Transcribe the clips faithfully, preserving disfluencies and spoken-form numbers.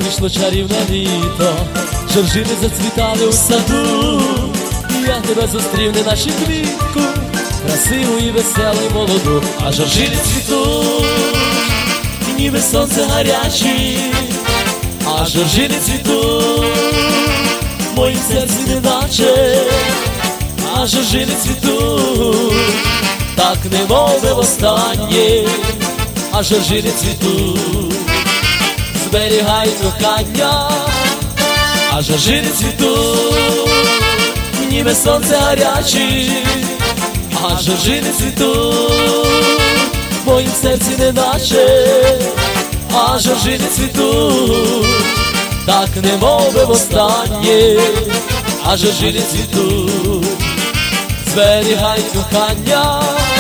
прийшло чарівне літо, жоржини зацвітали у саду, і я тебе зустрів, неначе квітку, красиву і веселу, і молоду, а жоржини цвітуть, і ніби сонце гарячі, а жоржини цвітуть, в моїм серці неначе, а жоржини цвітуть, так немов би востаннє, а жоржини цвітуть, зберігай кохання, а жоржини цвітуть, ніби сонце гарячі, а жоржини цвітуть, в моїм серці неначе, а жоржини цвітуть, так немов би востаннє, а жоржини цвітуть, зберігай кохання.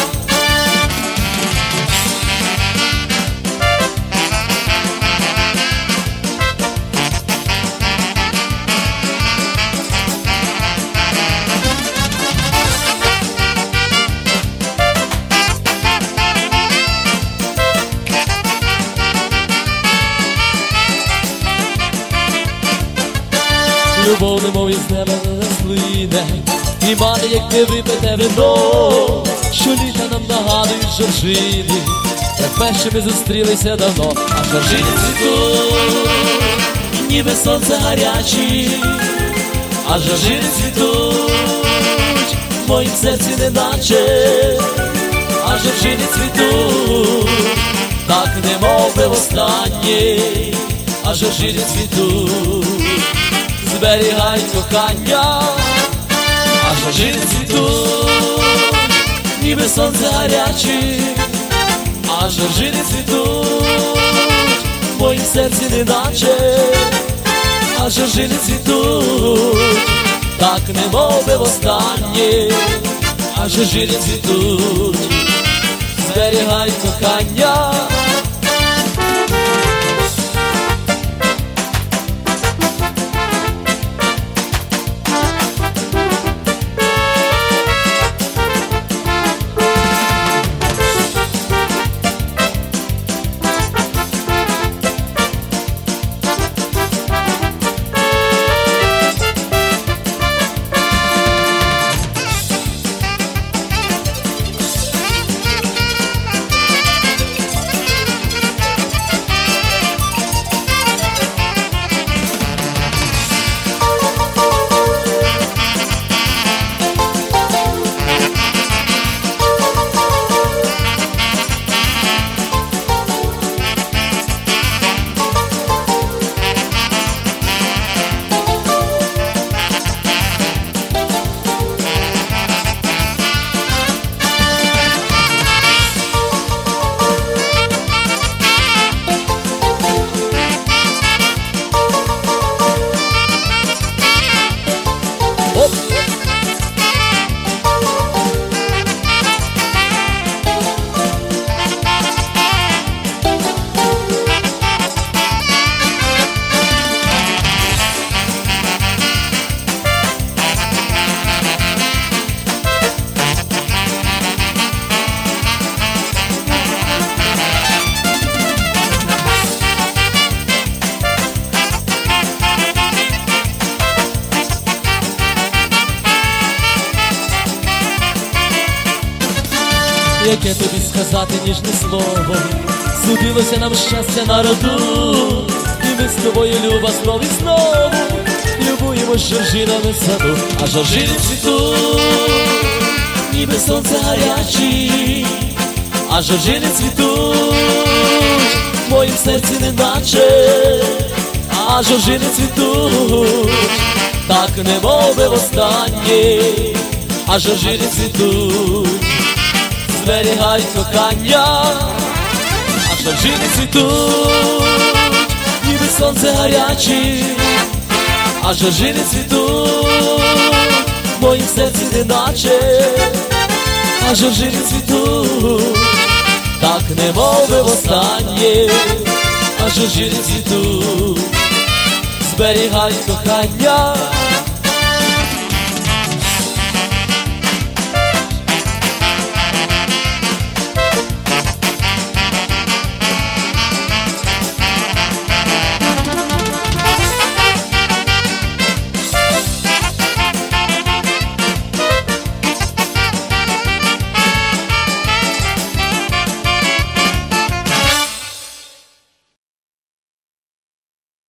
Любов немов із неба не сплине, і мане, як не випите вино, що літа нам нагадують жоржини, як перші ми зустрілися давно, а жоржини цвітуть, ніби сонце гарячі, а жоржини цвітуть, в моїм серці неначе, а жоржини цвітуть, так немов би востаннє, а жоржини цвітуть, зберігай кохання, а жоржини цвітуть, ніби сонце гарячі, а жоржини цвітуть, в моїм серці неначе, а жоржини цвітуть, так немов би востаннє, а жоржини цвітуть, зберігай кохання. Яке тобі сказати ніжне слово, судилося нам щастя на роду, і ми з тобою, люба, знов і знову любуємось жоржинами в саду, а жоржини цвітуть, ніби сонце гарячі, а жоржини цвітуть, в моїм серці неначе, а жоржини цвітуть, так немов би востаннє, а жоржини цвітуть, зберігай кохання, а жоржини цвітуть, ніби сонце гарячі, а жоржини цвітуть, в моїм серці неначе, а жоржини цвітуть, так немов би востаннє, а жоржини цвітуть, зберігай кохання.